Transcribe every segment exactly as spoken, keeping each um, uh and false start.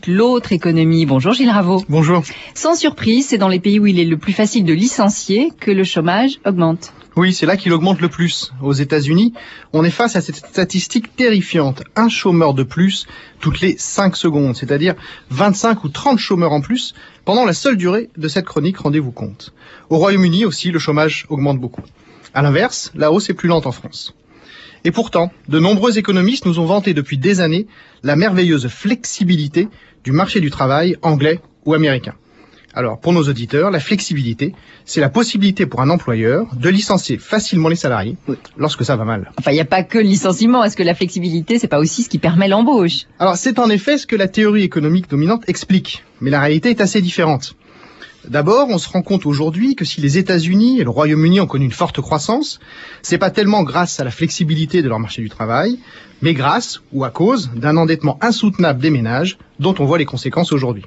L'autre économie. Bonjour Gilles Raveau. Bonjour. Sans surprise, c'est dans les pays où il est le plus facile de licencier que le chômage augmente. Oui, c'est là qu'il augmente le plus. Aux États-Unis, on est face à cette statistique terrifiante. Un chômeur de plus toutes les cinq secondes, c'est-à-dire vingt-cinq ou trente chômeurs en plus pendant la seule durée de cette chronique, rendez-vous compte. Au Royaume-Uni aussi, le chômage augmente beaucoup. À l'inverse, la hausse est plus lente en France. Et pourtant, de nombreux économistes nous ont vanté depuis des années la merveilleuse flexibilité du marché du travail anglais ou américain. Alors, pour nos auditeurs, la flexibilité, c'est la possibilité pour un employeur de licencier facilement les salariés lorsque ça va mal. Enfin, il n'y a pas que le licenciement. Est-ce que la flexibilité, c'est pas aussi ce qui permet l'embauche? Alors, c'est en effet ce que la théorie économique dominante explique, mais la réalité est assez différente. D'abord, on se rend compte aujourd'hui que si les États-Unis et le Royaume-Uni ont connu une forte croissance, c'est pas tellement grâce à la flexibilité de leur marché du travail, mais grâce ou à cause d'un endettement insoutenable des ménages dont on voit les conséquences aujourd'hui.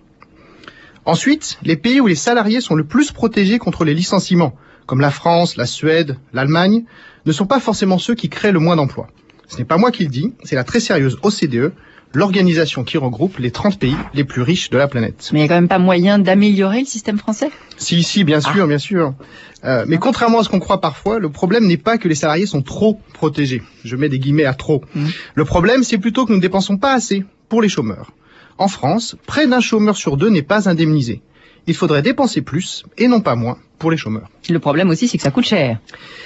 Ensuite, les pays où les salariés sont le plus protégés contre les licenciements, comme la France, la Suède, l'Allemagne, ne sont pas forcément ceux qui créent le moins d'emplois. Ce n'est pas moi qui le dis, c'est la très sérieuse O C D E, l'organisation qui regroupe les trente pays les plus riches de la planète. Mais il n'y a quand même pas moyen d'améliorer le système français? Si, si, bien sûr, ah. bien sûr. Euh, mais contrairement à ce qu'on croit parfois, le problème n'est pas que les salariés sont trop protégés. Je mets des guillemets à trop. Mmh. Le problème, c'est plutôt que nous ne dépensons pas assez pour les chômeurs. En France, près d'un chômeur sur deux n'est pas indemnisé. Il faudrait dépenser plus, et non pas moins, pour les chômeurs. Le problème aussi, c'est que ça coûte cher.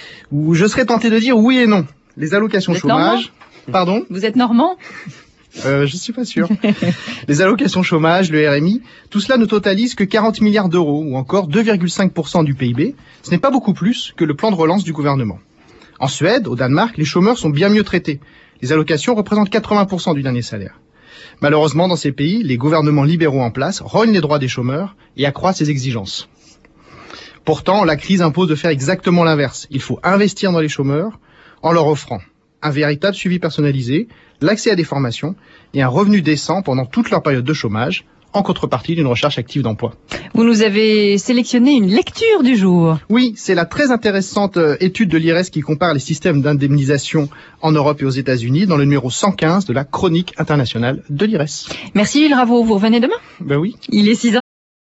Ou je serais tenté de dire oui et non. Les allocations Vous êtes chômage... Normand Pardon? Vous êtes normand? Euh, je suis pas sûr. Les allocations chômage, le R M I, tout cela ne totalise que quarante milliards d'euros, ou encore deux virgule cinq pour cent du P I B. Ce n'est pas beaucoup plus que le plan de relance du gouvernement. En Suède, au Danemark, les chômeurs sont bien mieux traités. Les allocations représentent quatre-vingts pour cent du dernier salaire. Malheureusement, dans ces pays, les gouvernements libéraux en place rognent les droits des chômeurs et accroissent les exigences. Pourtant, la crise impose de faire exactement l'inverse. Il faut investir dans les chômeurs en leur offrant un véritable suivi personnalisé, l'accès à des formations et un revenu décent pendant toute leur période de chômage, en contrepartie d'une recherche active d'emploi. Vous nous avez sélectionné une lecture du jour. Oui, c'est la très intéressante étude de l'I R E S qui compare les systèmes d'indemnisation en Europe et aux États-Unis dans le numéro cent quinze de la Chronique internationale de l'I R E S. Merci Gilles Raveau, vous revenez demain? Ben oui. Il est six heures.